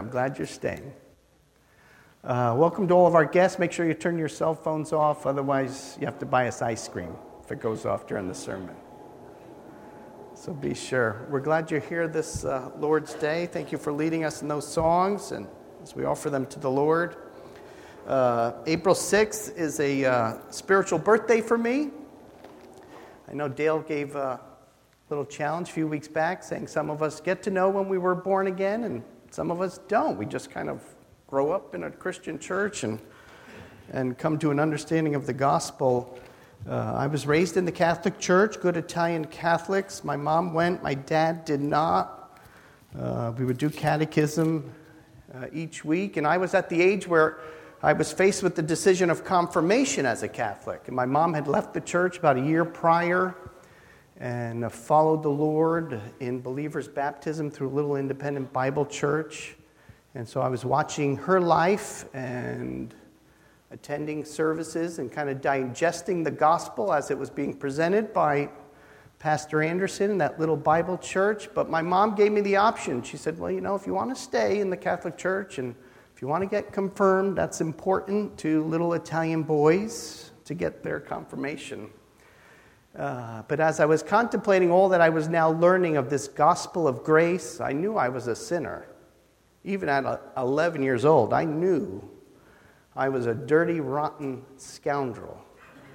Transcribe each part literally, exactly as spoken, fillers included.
I'm glad you're staying. Uh, welcome to all of our guests. Make sure you turn your cell phones off. Otherwise, you have to buy us ice cream if it goes off during the sermon. So be sure. We're glad you're here this uh, Lord's Day. Thank you for leading us in those songs and as we offer them to the Lord. Uh, April sixth is a uh, spiritual birthday for me. I know Dale gave a little challenge a few weeks back saying some of us get to know when we were born again and some of us don't. We just kind of grow up in a Christian church and and come to an understanding of the gospel. Uh, I was raised in the Catholic Church, good Italian Catholics. My mom went, my dad did not. Uh, we would do catechism uh, each week, and I was at the age where I was faced with the decision of confirmation as a Catholic. And my mom had left the church about a year prior and followed the Lord in believer's baptism through a little independent Bible church. And so I was watching her life and attending services and kind of digesting the gospel as it was being presented by Pastor Anderson in that little Bible church. But my mom gave me the option. She said, well, you know, if you want to stay in the Catholic Church and if you want to get confirmed, that's important to little Italian boys to get their confirmation. Uh, but as I was contemplating all that I was now learning of this gospel of grace, I knew I was a sinner. Even at eleven years old, I knew I was a dirty, rotten scoundrel.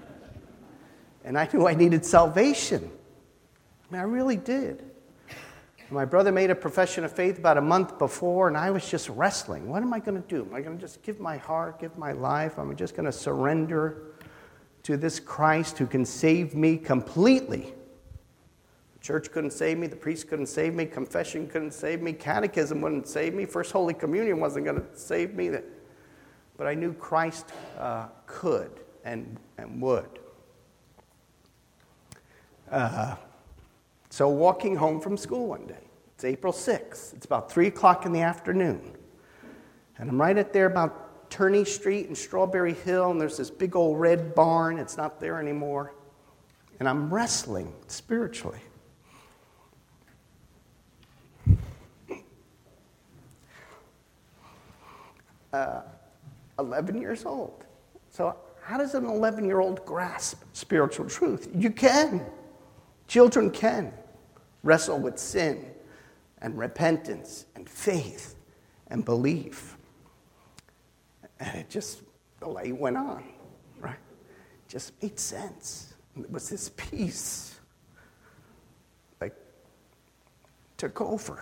And I knew I needed salvation. I mean, I really did. My brother made a profession of faith about a month before, and I was just wrestling. What am I going to do? Am I going to just give my heart, give my life? Am I just going to surrender to this Christ who can save me completely? The church couldn't save me. The priest couldn't save me. Confession couldn't save me. Catechism wouldn't save me. First Holy Communion wasn't going to save me. But I knew Christ uh, could and, and would. Uh, so walking home from school one day, it's April sixth. It's about three o'clock in the afternoon. And I'm right at there about Turney Street and Strawberry Hill, and there's this big old red barn. It's not there anymore. And I'm wrestling spiritually. Uh, eleven years old. So how does an eleven-year-old grasp spiritual truth? You can. Children can wrestle with sin and repentance and faith and belief. And it just, the light went on, right? It just made sense. It was this peace that took over.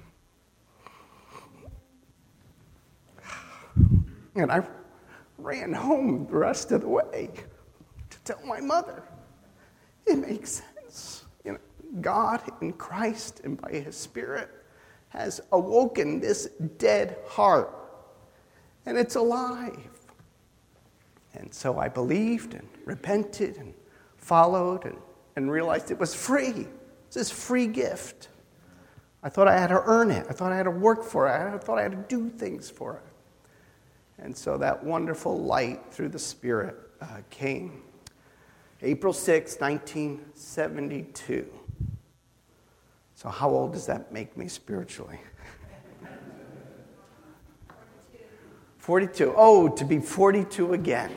And I ran home the rest of the way to tell my mother, it makes sense. You know, God in Christ and by His Spirit has awoken this dead heart. And it's alive. And so I believed and repented and followed and, and realized it was free. It's this free gift. I thought I had to earn it. I thought I had to work for it. I thought I had to do things for it. And so that wonderful light through the Spirit uh, came. April sixth, nineteen seventy-two. So how old does that make me spiritually? forty-two. Oh, to be forty-two again.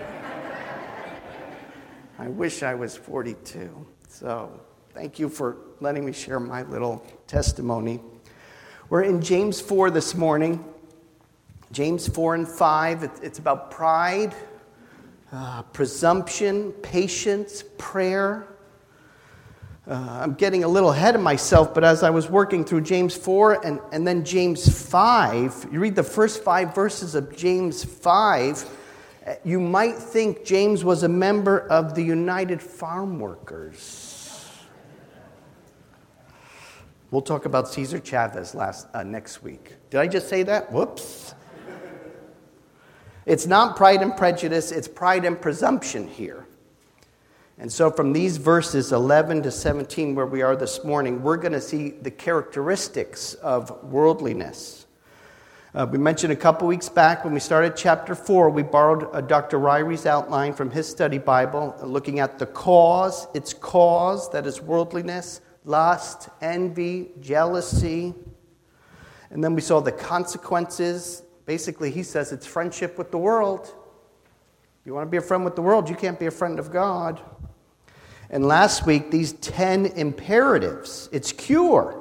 I wish I was forty-two. So thank you for letting me share my little testimony. We're in James four this morning. James four and five, it's about pride, uh, presumption, patience, prayer. Uh, I'm getting a little ahead of myself, but as I was working through James four and, and then James five, you read the first five verses of James five, you might think James was a member of the United Farm Workers. We'll talk about Cesar Chavez last uh, next week. Did I just say that? Whoops. It's not pride and prejudice, it's pride and presumption here. And so from these verses eleven to seventeen where we are this morning, we're going to see the characteristics of worldliness. Uh, we mentioned a couple weeks back when we started chapter four, we borrowed uh, Doctor Ryrie's outline from his study Bible, uh, looking at the cause, its cause, that is worldliness, lust, envy, jealousy. And then we saw the consequences. Basically, he says it's friendship with the world. You want to be a friend with the world, you can't be a friend of God. And last week, these ten imperatives, it's cure.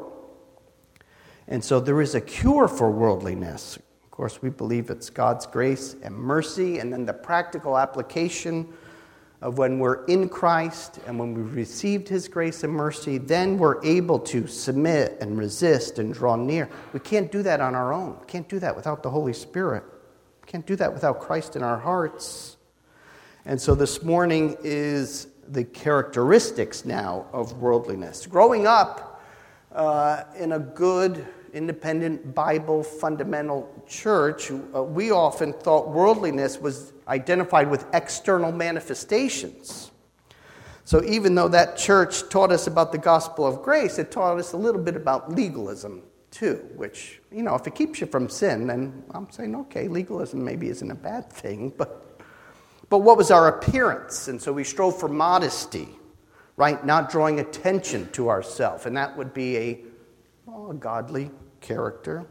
And so there is a cure for worldliness. Of course, we believe it's God's grace and mercy, and then the practical application of when we're in Christ and when we've received his grace and mercy, then we're able to submit and resist and draw near. We can't do that on our own. We can't do that without the Holy Spirit. We can't do that without Christ in our hearts. And so this morning is the characteristics now of worldliness. Growing up uh, in a good, independent, Bible fundamental church, uh, we often thought worldliness was identified with external manifestations. So even though that church taught us about the gospel of grace, it taught us a little bit about legalism too, which, you know, if it keeps you from sin, then I'm saying, okay, legalism maybe isn't a bad thing, but but what was our appearance? And so we strove for modesty, right? Not drawing attention to ourselves, and that would be a, well, a godly character.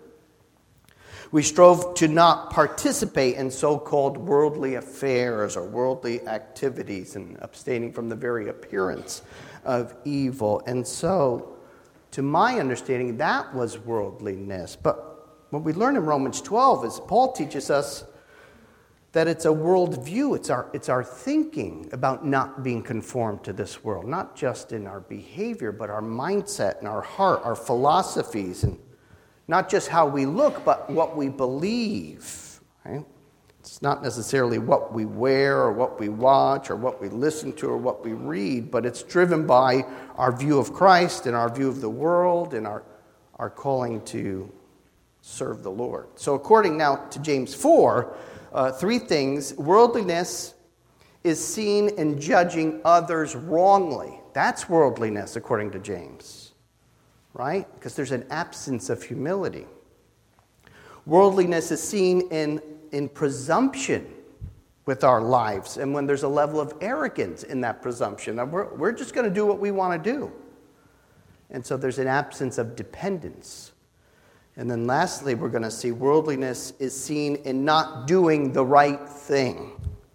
We strove to not participate in so-called worldly affairs or worldly activities and abstaining from the very appearance of evil. And so, to my understanding, that was worldliness. But what we learn in Romans twelve is Paul teaches us that it's a worldview, it's our, it's our thinking about not being conformed to this world, not just in our behavior, but our mindset and our heart, our philosophies, and not just how we look, but what we believe. Right? It's not necessarily what we wear or what we watch or what we listen to or what we read, but it's driven by our view of Christ and our view of the world and our, our calling to serve the Lord. So according now to James four, uh, three things. Worldliness is seen in judging others wrongly. That's worldliness according to James. Right? Because there's an absence of humility. Worldliness is seen in, in presumption with our lives, and when there's a level of arrogance in that presumption, that we're, we're just going to do what we want to do. And so there's an absence of dependence. And then lastly, we're going to see worldliness is seen in not doing the right thing.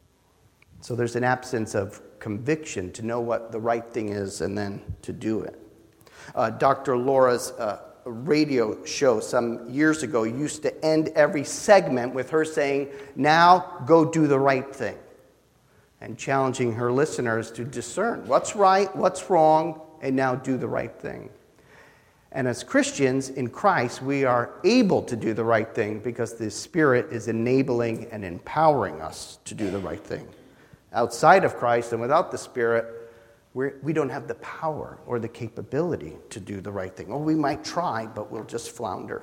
So there's an absence of conviction to know what the right thing is and then to do it. Uh, Doctor Laura's uh, radio show some years ago used to end every segment with her saying, "Now go do the right thing," and challenging her listeners to discern what's right, what's wrong, and now do the right thing. And as Christians in Christ, we are able to do the right thing because the Spirit is enabling and empowering us to do the right thing. Outside of Christ and without the Spirit, We're, we don't have the power or the capability to do the right thing. Or we might try, but we'll just flounder.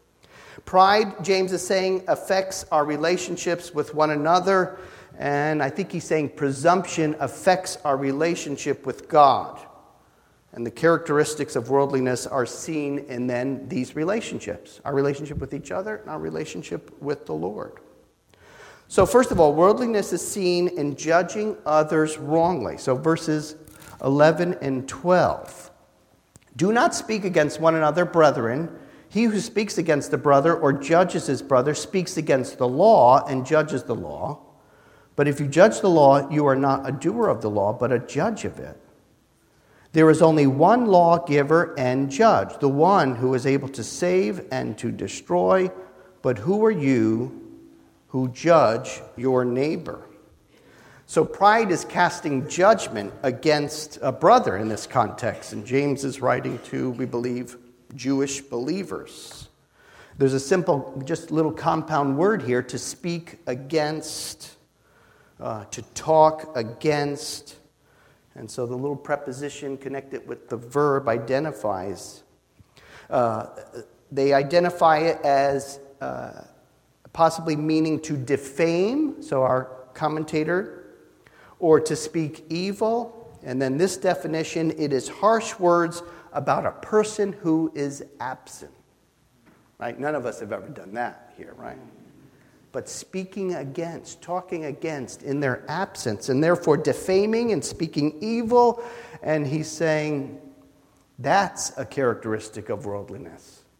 Pride, James is saying, affects our relationships with one another. And I think he's saying presumption affects our relationship with God. And the characteristics of worldliness are seen in then these relationships. Our relationship with each other and our relationship with the Lord. So first of all, worldliness is seen in judging others wrongly. So verses eleven and twelve. Do not speak against one another, brethren. He who speaks against a brother or judges his brother speaks against the law and judges the law. But if you judge the law, you are not a doer of the law, but a judge of it. There is only one lawgiver and judge, the one who is able to save and to destroy. But who are you who judge your neighbor? So pride is casting judgment against a brother in this context. And James is writing to, we believe, Jewish believers. There's a simple, just little compound word here, to speak against, uh, to talk against. And so the little preposition connected with the verb identifies. Uh, they identify it as uh, possibly meaning to defame. So our commentator, or to speak evil. And then this definition, it is harsh words about a person who is absent. Right? None of us have ever done that here, right? But speaking against, talking against in their absence, and therefore defaming and speaking evil. And he's saying that's a characteristic of worldliness.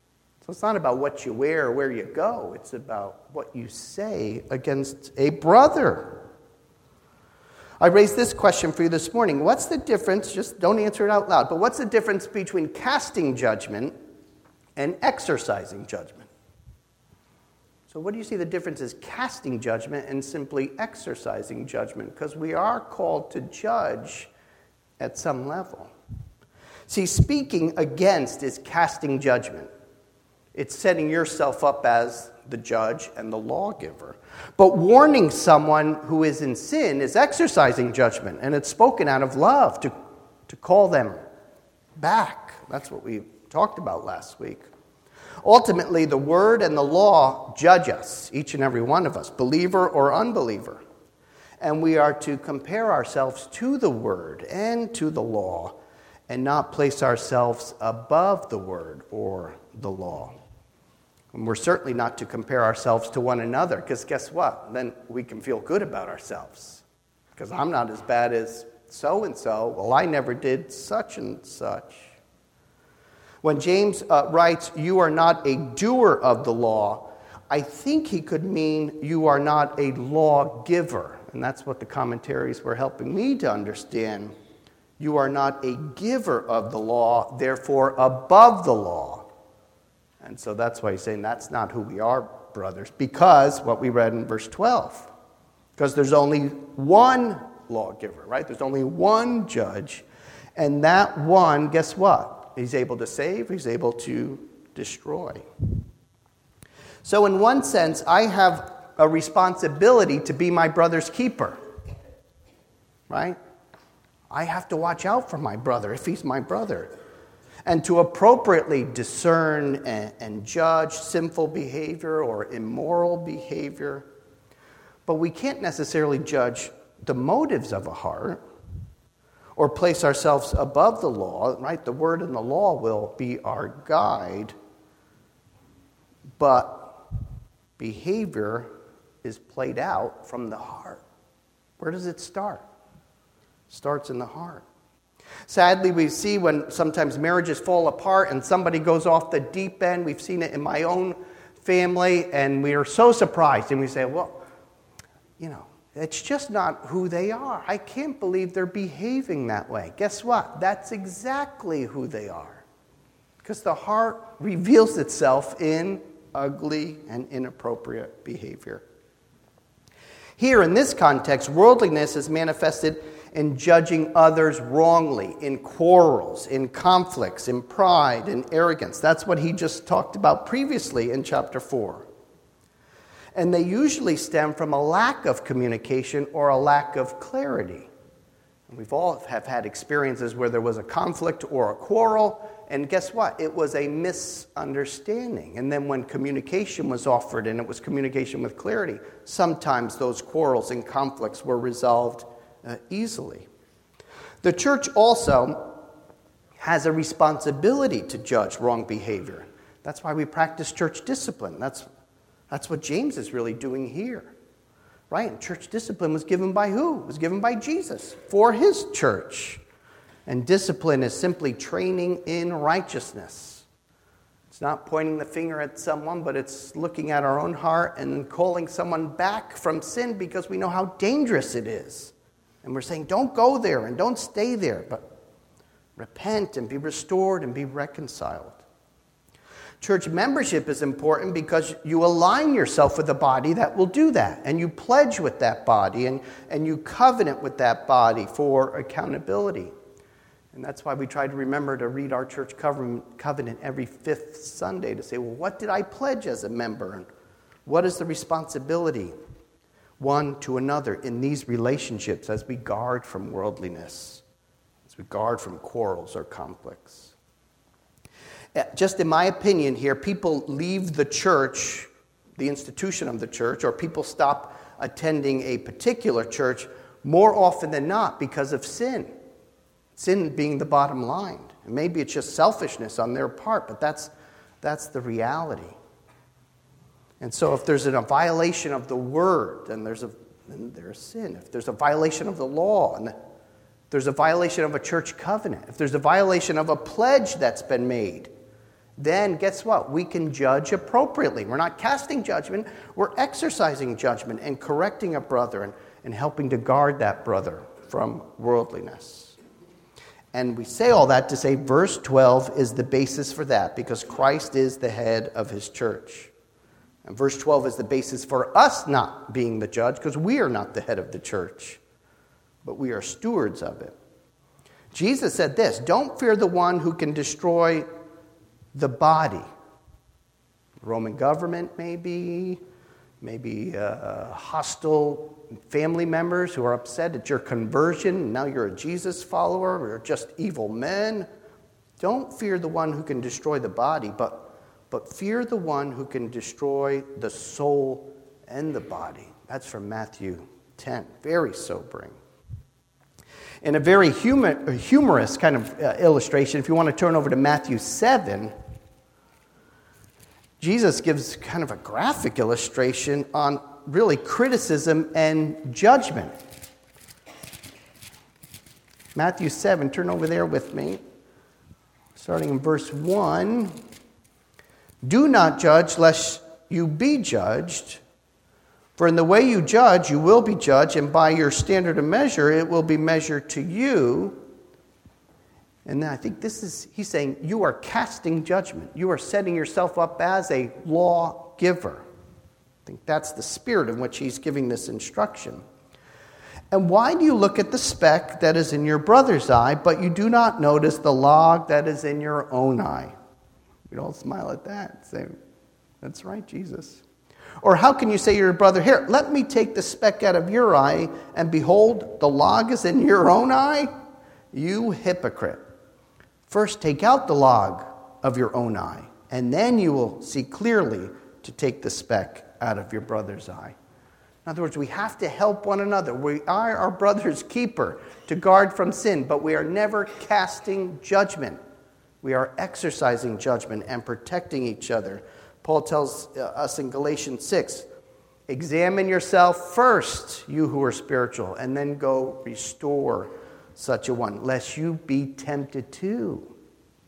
So it's not about what you wear or where you go. It's about what you say against a brother. I raised this question for you this morning. What's the difference, just don't answer it out loud, but what's the difference between casting judgment and exercising judgment? So what do you see the difference is casting judgment and simply exercising judgment? Because we are called to judge at some level. See, speaking against is casting judgment. It's setting yourself up as the judge and the lawgiver. But warning someone who is in sin is exercising judgment, and it's spoken out of love to, to call them back. That's what we talked about last week. Ultimately, the word and the law judge us, each and every one of us, believer or unbeliever. And we are to compare ourselves to the word and to the law and not place ourselves above the word or the law. And we're certainly not to compare ourselves to one another, because guess what? Then we can feel good about ourselves. Because I'm not as bad as so-and-so. Well, I never did such and such. When James uh, writes, you are not a doer of the law, I think he could mean you are not a lawgiver. And that's what the commentaries were helping me to understand. You are not a giver of the law, therefore above the law. And so that's why he's saying that's not who we are, brothers, because what we read in verse twelve. Because there's only one lawgiver, right? There's only one judge. And that one, guess what? He's able to save, he's able to destroy. So in one sense, I have a responsibility to be my brother's keeper, right? I have to watch out for my brother if he's my brother, and to appropriately discern and, and judge sinful behavior or immoral behavior. But we can't necessarily judge the motives of a heart or place ourselves above the law, right? The word and the law will be our guide, but behavior is played out from the heart. Where does it start? It starts in the heart. Sadly, we see when sometimes marriages fall apart and somebody goes off the deep end. We've seen it in my own family, and we are so surprised. And we say, well, you know, it's just not who they are. I can't believe they're behaving that way. Guess what? That's exactly who they are. Because the heart reveals itself in ugly and inappropriate behavior. Here, in this context, worldliness is manifested in judging others wrongly, in quarrels, in conflicts, in pride, in arrogance. That's what he just talked about previously in chapter four. And they usually stem from a lack of communication or a lack of clarity. And we've all have had experiences where there was a conflict or a quarrel, and guess what? It was a misunderstanding. And then when communication was offered, and it was communication with clarity, sometimes those quarrels and conflicts were resolved uh, easily. The church also has a responsibility to judge wrong behavior. That's why we practice church discipline. That's, that's what James is really doing here. Right? And church discipline was given by who? It was given by Jesus for his church. And discipline is simply training in righteousness. It's not pointing the finger at someone, but it's looking at our own heart and calling someone back from sin because we know how dangerous it is. And we're saying, don't go there and don't stay there, but repent and be restored and be reconciled. Church membership is important because you align yourself with a body that will do that. And you pledge with that body and, and you covenant with that body for accountability. And that's why we try to remember to read our church covenant every fifth Sunday to say, well, what did I pledge as a member? And what is the responsibility one to another in these relationships as we guard from worldliness, as we guard from quarrels or conflicts? Just in my opinion here, people leave the church, the institution of the church, or people stop attending a particular church more often than not because of sin. Sin being the bottom line. And maybe it's just selfishness on their part, but that's, that's the reality. And so if there's a violation of the word, then there's a then there's sin. If there's a violation of the law, and there's a violation of a church covenant, if there's a violation of a pledge that's been made, then guess what? We can judge appropriately. We're not casting judgment. We're exercising judgment and correcting a brother and, and helping to guard that brother from worldliness. And we say all that to say verse twelve is the basis for that, because Christ is the head of his church. And verse twelve is the basis for us not being the judge, because we are not the head of the church, but we are stewards of it. Jesus said this, don't fear the one who can destroy the body. Roman government, maybe, maybe uh, hostile family members who are upset at your conversion, and now you're a Jesus follower, or just evil men. Don't fear the one who can destroy the body, but, but fear the one who can destroy the soul and the body. That's from Matthew ten. Very sobering. In a very humor, humorous kind of uh, illustration, if you want to turn over to Matthew seven, Jesus gives kind of a graphic illustration on really criticism and judgment. Matthew seven, turn over there with me. Starting in verse one. Do not judge lest you be judged. For in the way you judge, you will be judged, and by your standard of measure, it will be measured to you. And then I think this is, he's saying, you are casting judgment. You are setting yourself up as a lawgiver. I think that's the spirit in which he's giving this instruction. And why do you look at the speck that is in your brother's eye, but you do not notice the log that is in your own eye? We don't smile at that. Say, that's right, Jesus. Or how can you say to your brother, here, let me take the speck out of your eye, and behold, the log is in your own eye? You hypocrite. First take out the log of your own eye, and then you will see clearly to take the speck out of your brother's eye. In other words, we have to help one another. We are our brother's keeper to guard from sin, but we are never casting judgment. We are exercising judgment and protecting each other. Paul tells us in Galatians six, examine yourself first, you who are spiritual, and then go restore such a one, lest you be tempted too.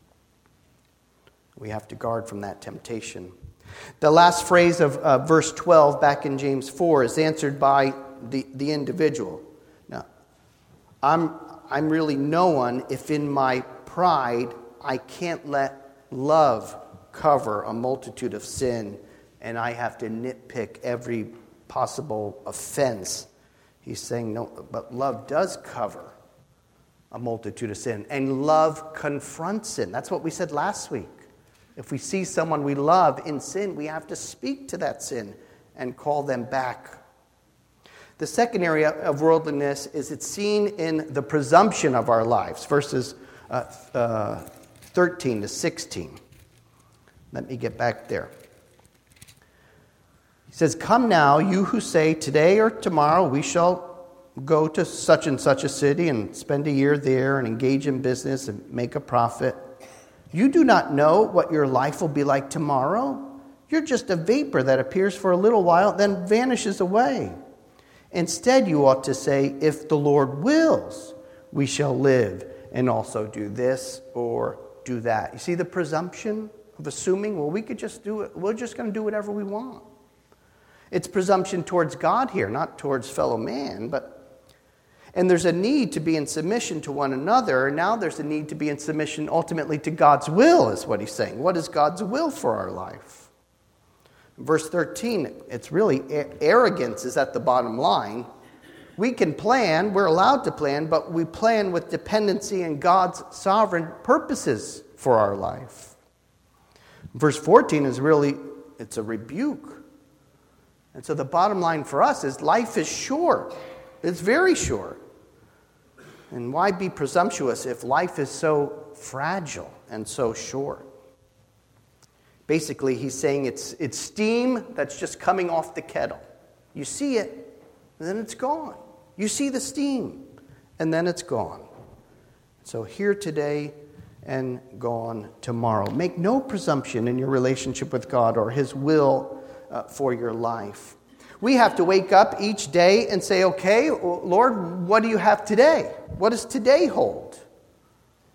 We have to guard from that temptation. The last phrase of uh, verse twelve back in James four is answered by the, the individual. Now, I'm, I'm really no one if in my pride I can't let love cover a multitude of sin and I have to nitpick every possible offense. He's saying, no, but love does cover a multitude of sin. And love confronts sin. That's what we said last week. If we see someone we love in sin, we have to speak to that sin and call them back. The second area of worldliness is it's seen in the presumption of our lives, verses uh, uh, thirteen to sixteen. Let me get back there. He says, come now, you who say, today or tomorrow we shall go to such and such a city and spend a year there and engage in business and make a profit. You do not know what your life will be like tomorrow. You're just a vapor that appears for a little while, then vanishes away. Instead, you ought to say, if the Lord wills, we shall live and also do this or do that. You see the presumption of assuming, well, we could just do it. We're just going to do whatever we want. It's presumption towards God here, not towards fellow man, but and there's a need to be in submission to one another. Now there's a need to be in submission ultimately to God's will, is what he's saying. What is God's will for our life? Verse thirteen, it's really arrogance is at the bottom line. We can plan, we're allowed to plan, but we plan with dependency in God's sovereign purposes for our life. Verse fourteen is really, it's a rebuke. And so the bottom line for us is life is short. It's very short. And why be presumptuous if life is so fragile and so short? Basically, he's saying it's, it's steam that's just coming off the kettle. You see it, and then it's gone. You see the steam, and then it's gone. So here today and gone tomorrow. Make no presumption in your relationship with God or his will uh, for your life. We have to wake up each day and say, okay, Lord, what do you have today? What does today hold?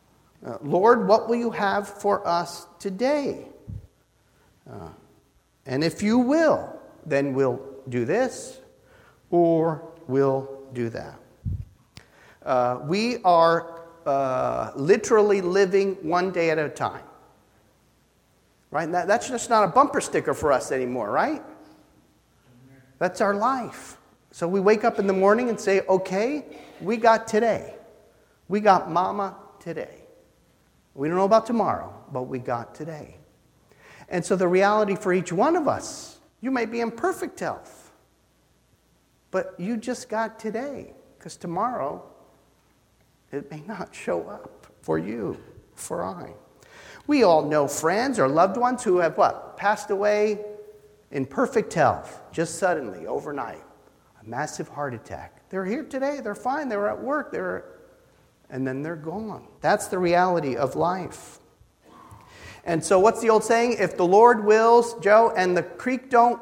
Uh, Lord, what will you have for us today? Uh, and if you will, then we'll do this or we'll do that. Uh, we are uh, literally living one day at a time. Right? And that, that's just not a bumper sticker for us anymore, right? That's our life. So we wake up in the morning and say, okay, we got today. We got mama today. We don't know about tomorrow, but we got today. And so the reality for each one of us, you may be in perfect health, but you just got today, because tomorrow it may not show up for you, for I. We all know friends or loved ones who have what? Passed away in perfect health, just suddenly, overnight. A massive heart attack. They're here today, they're fine, they were at work, they were, and then they're gone. That's the reality of life. And so what's the old saying? If the Lord wills, Joe, and the creek don't...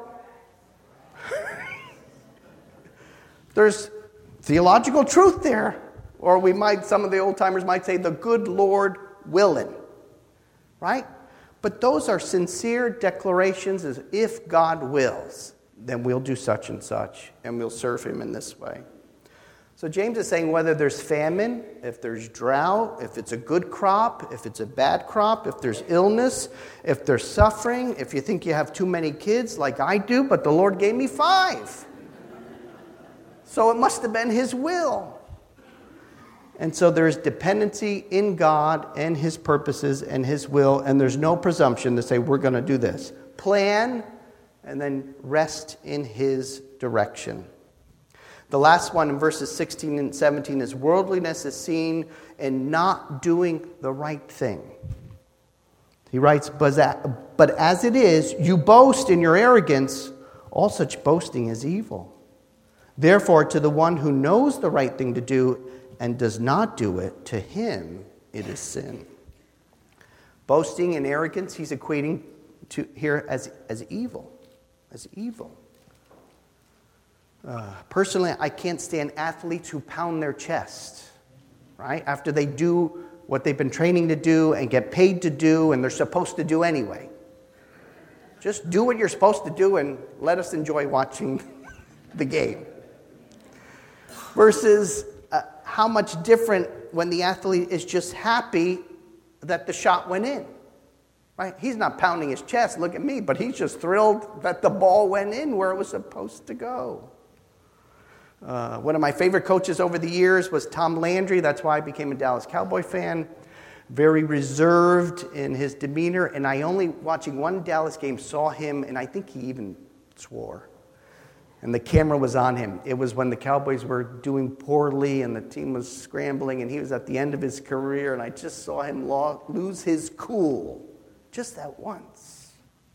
There's theological truth there. Or we might, some of the old timers might say, the good Lord willin'. Right? But those are sincere declarations as if God wills, then we'll do such and such, and we'll serve him in this way. So James is saying whether there's famine, if there's drought, if it's a good crop, if it's a bad crop, if there's illness, if there's suffering, if you think you have too many kids like I do, but the Lord gave me five. So it must have been his will. And so there's dependency in God and his purposes and his will, and there's no presumption to say we're going to do this. Plan and then rest in his direction. The last one in verses sixteen and seventeen is worldliness is seen in not doing the right thing. He writes, but as it is, you boast in your arrogance, all such boasting is evil. Therefore, to the one who knows the right thing to do and does not do it, to him it is sin. Boasting and arrogance, he's equating to here as, as evil. As evil. Uh, personally, I can't stand athletes who pound their chest, right? After they do what they've been training to do and get paid to do and they're supposed to do anyway. Just do what you're supposed to do and let us enjoy watching the game. Versus uh, how much different when the athlete is just happy that the shot went in. Right? He's not pounding his chest, look at me, but he's just thrilled that the ball went in where it was supposed to go. Uh, one of my favorite coaches over the years was Tom Landry. That's why I became a Dallas Cowboy fan. Very reserved in his demeanor, and I only, watching one Dallas game, saw him, and I think he even swore. And the camera was on him. It was when the Cowboys were doing poorly and the team was scrambling, and he was at the end of his career, and I just saw him lose his cool just that once.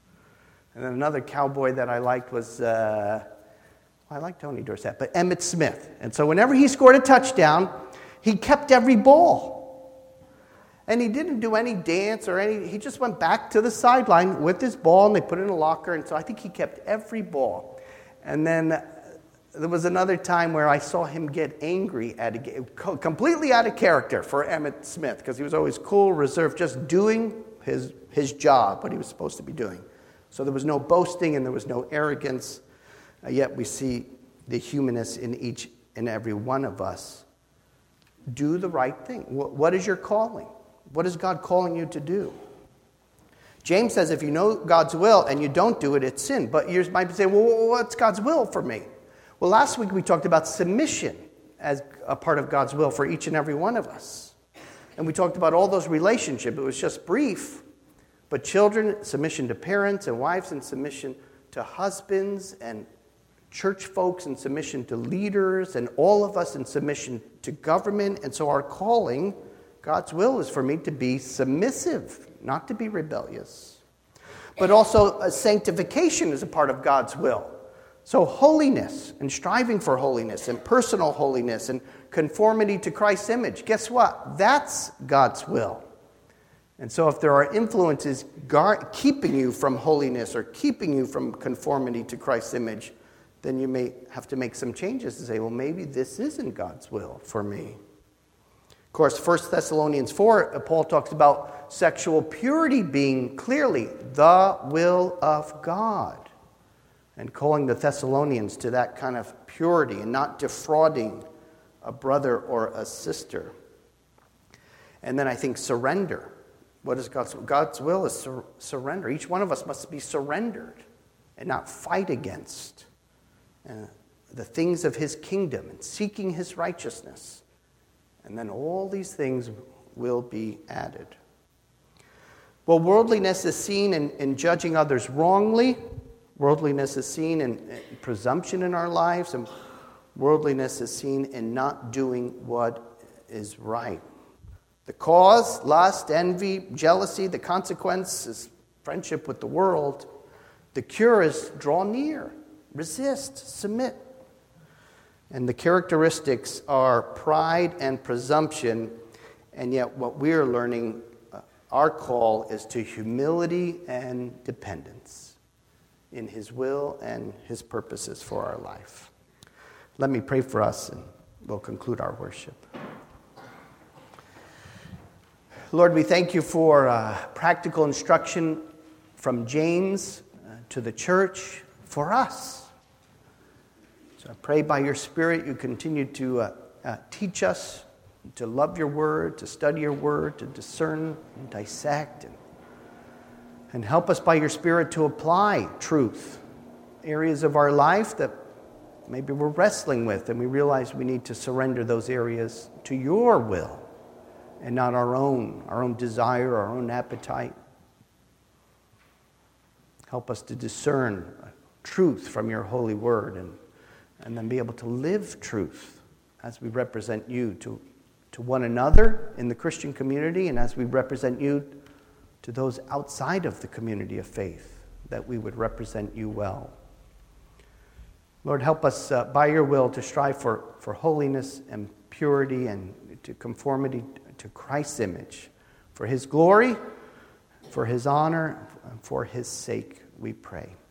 And then another Cowboy that I liked was... Uh, I like Tony Dorsett, but Emmitt Smith. And so whenever he scored a touchdown, he kept every ball. And he didn't do any dance or any, he just went back to the sideline with his ball, and they put it in a locker, and so I think he kept every ball. And then there was another time where I saw him get angry, at a, completely out of character for Emmitt Smith, because he was always cool, reserved, just doing his, his job, what he was supposed to be doing. So there was no boasting and there was no arrogance. Uh, yet we see the humanness in each and every one of us. Do the right thing. What, what is your calling? What is God calling you to do? James says if you know God's will and you don't do it, it's sin. But you might say, well, what's God's will for me? Well, last week we talked about submission as a part of God's will for each and every one of us. And we talked about all those relationships. It was just brief. But children, submission to parents, and wives in submission to husbands, and church folks in submission to leaders, and all of us in submission to government. And so our calling, God's will, is for me to be submissive, not to be rebellious. But also a sanctification is a part of God's will. So holiness and striving for holiness and personal holiness and conformity to Christ's image. Guess what? That's God's will. And so if there are influences guard, keeping you from holiness or keeping you from conformity to Christ's image, then you may have to make some changes to say, well, maybe this isn't God's will for me. Of course, First Thessalonians four, Paul talks about sexual purity being clearly the will of God, and calling the Thessalonians to that kind of purity and not defrauding a brother or a sister. And then I think surrender. What is God's will? God's will is sur- surrender. Each one of us must be surrendered and not fight against uh, the things of his kingdom and seeking his righteousness. And then all these things will be added. Well, worldliness is seen in, in judging others wrongly. Worldliness is seen in, in presumption in our lives. And worldliness is seen in not doing what is right. The cause, lust, envy, jealousy. The consequence is friendship with the world. The cure is draw near, resist, submit. And the characteristics are pride and presumption. And yet what we're learning, uh, our call is to humility and dependence in his will and his purposes for our life. Let me pray for us and we'll conclude our worship. Lord, we thank you for uh, practical instruction from James uh, to the church for us. So I pray by your Spirit you continue to uh, uh, teach us to love your word, to study your word, to discern and dissect, and, and help us by your Spirit to apply truth, areas of our life that maybe we're wrestling with, and we realize we need to surrender those areas to your will and not our own, our own desire, our own appetite. Help us to discern truth from your holy word and, and then be able to live truth as we represent you to, to one another in the Christian community and as we represent you to those outside of the community of faith, that we would represent you well. Lord, help us uh, by your will to strive for, for holiness and purity and to conformity to Christ's image. For his glory, for his honor, and for his sake we pray.